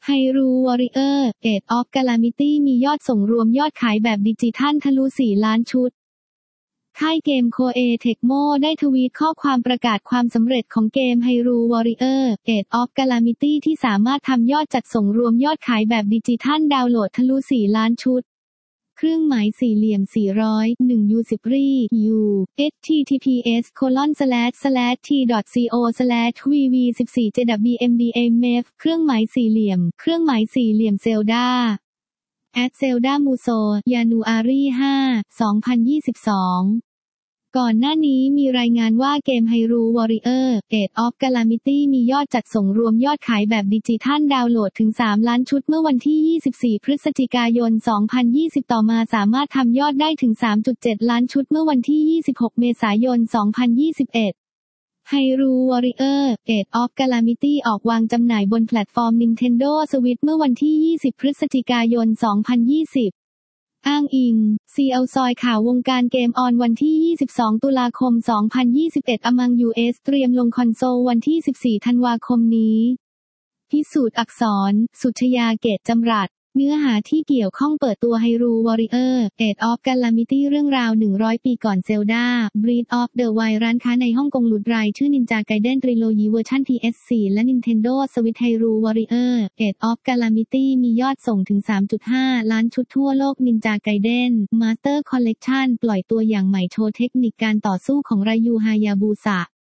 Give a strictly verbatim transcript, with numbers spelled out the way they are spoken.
Hyrule Warrior Age of Calamity มียอดส่งรวมยอดขายแบบดิจิทัลทะลุสี่ล้านชุดค่ายเกม Koei Tecmo ได้ทวีตข้อความประกาศความสำเร็จของเกม Hyrule Warrior Age of Calamity ที่สามารถทำยอดจัดส่งรวมยอดขายแบบดิจิทัลดาวน์โหลดทะลุสี่ล้านชุดเครื่องหมายสี่เหลี่ยมสี่ร้อย หนึ่ง ยู สิบ รี ยู เอช ที ที พี เอส โคลอน สแลช สแลช ที ดอท ซี โอ สแลช วี วี สิบสี่ เจ ดับเบิลยู เอ็ม ดี เอ เอ็ม เอฟ เครื่องหมายสี่เหลี่ยมเครื่องหมายสี่เหลี่ยมเซลดาแอดเซลดามูโซยานูอารีห้า สองพันยี่สิบสองก่อนหน้านี้มีรายงานว่าเกม Hyrule Warrior Age of Calamity มียอดจัดส่งรวมยอดขายแบบดิจิทัลดาวน์โหลดถึงสามล้านชุดเมื่อวันที่ยี่สิบสี่พฤศจิกายนสองพันยี่สิบต่อมาสามารถทำยอดได้ถึง สามจุดเจ็ดล้านชุดเมื่อวันที่ยี่สิบหกเมษายนสองพันยี่สิบเอ็ด Hyrule Warrior Age of Calamity ออกวางจำหน่ายบนแพลตฟอร์ม Nintendo Switch เมื่อวันที่ยี่สิบพฤศจิกายนสองพันยี่สิบอ้างอิง ซี แอล ซอยข่าววงการเกมออนวันที่ยี่สิบสองตุลาคมสองพันยี่สิบเอ็ด Among ยู เอส เตรียมลงคอนโซลวันที่สิบสี่ธันวาคมนี้พิสูจน์อักษรสุชยาเกตจำรัดเนื้อหาที่เกี่ยวข้องเปิดตัว Hyrule Warrior Age of Calamity เรื่องราวหนึ่งร้อยปีก่อน Zelda Breath of the Wild ร้านค้าในฮ่องกงหลุดรายชื่อ Ninja Gaiden Trilogy เวอร์ชัน พี เอส โฟร์ และ Nintendo Switch Hyrule Warrior Age of Calamity มียอดส่งถึง สามจุดห้าล้านชุดทั่วโลก Ninja Gaiden Master Collection ปล่อยตัวอย่างใหม่โชว์เทคนิคการต่อสู้ของรายูฮายาบุสะ